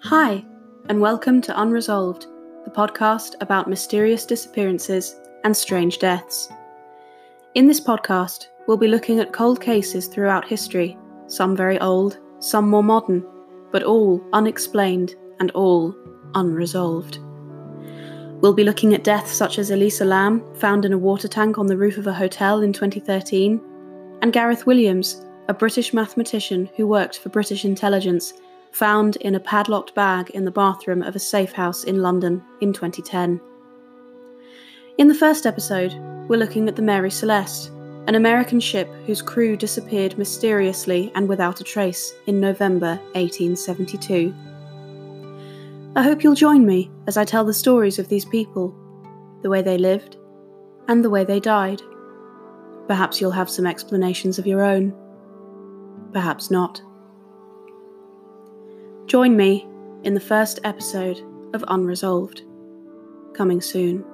Hi, and welcome to Unresolved, the podcast about mysterious disappearances and strange deaths. In this podcast, we'll be looking at cold cases throughout history, some very old, some more modern, but all unexplained and all unresolved. We'll be looking at deaths such as Elisa Lam, found in a water tank on the roof of a hotel in 2013, and Gareth Williams, a British mathematician who worked for British intelligence, found in a padlocked bag in the bathroom of a safe house in London in 2010. In the first episode, we're looking at the Mary Celeste, an American ship whose crew disappeared mysteriously and without a trace in November 1872. I hope you'll join me as I tell the stories of these people, the way they lived, and the way they died. Perhaps you'll have some explanations of your own. Perhaps not. Join me in the first episode of Unresolved. Coming soon.